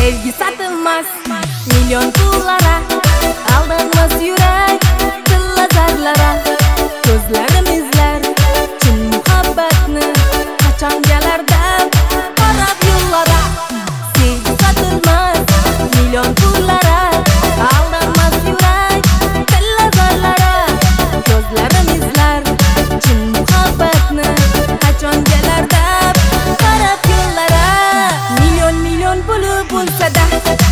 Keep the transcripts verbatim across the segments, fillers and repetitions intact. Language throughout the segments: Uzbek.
Sevgi satılmaz milyon pullara, aldanmaz yürek tilla zarlara. Gözlerimizler chin muhabbatni qachon kelar deb qarab yo'llara. Sevgi satılmaz milyon pullara, aldanmaz yürek tilla zarlara. Gözlerimizler chin muhabbatni qachon kelar deb qarab yo'llara. Milyon milyon puli bo'lsa-da,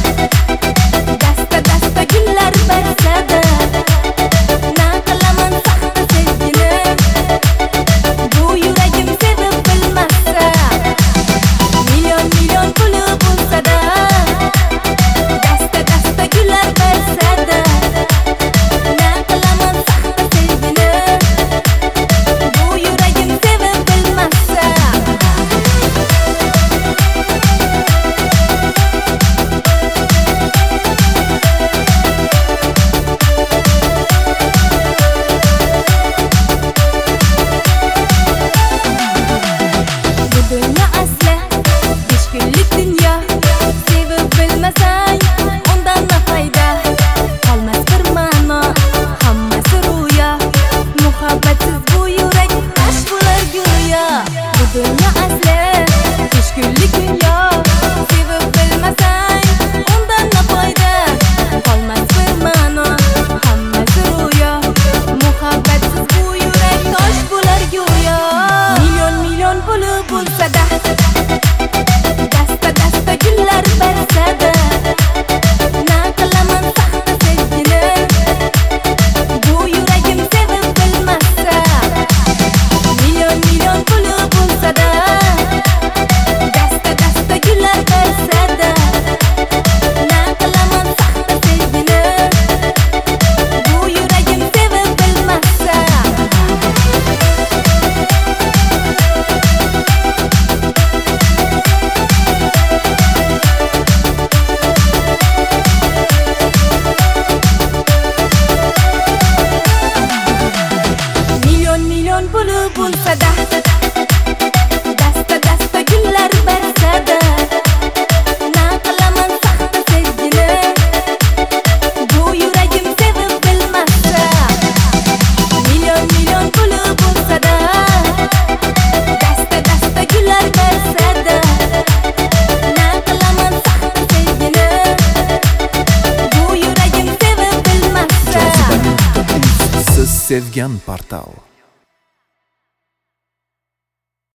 dasta dasta gullar bersa-da, na qilaman saxta sevgini, bu yuragim sevib bilmasa. Milyon milyon puli bo'lsa-da, dasta dasta gullar bersa-da, na qilaman saxta sevgini, bu yuragim sevib bilmasa. Dünya asli besh kunlik dunyo, sevib bilmasang undan na foyda. Qolmas bir ma'no, hammasi ro'yo, muhabbatsiz bu yurak tosh bo'lar go'yo. Bu dunyo asli besh kunlik dunyo, sevib bilmasang undan na foyda. Qolmas bir ma'no, hammasi ro'yo, muhabbatsiz bu yurak tosh bo'lar go'yo. Milyon milyon puli bo'lsa-da, dasta dasta gullar bersa-da, na qilaman saxta sevgini, bu yuragim sevib bilmasa. Milyon milyon puli bo'lsa-da, dasta dasta gullar bersa-da, na qilaman saxta sevgini, bu yuragim sevib bilmasa. Milyon milyon puli bo'lsa-da, dasta dasta gullar bersa-da, na qilaman saxta sevgini, bu yuragim sevib bilmasa. Milyon milyon puli bo'lsa-da, dasta dasta gullar bersa-da, na qilaman saxta sevgini, bu yuragim sevib bilmasa. Jozibaning siz sevgan portal.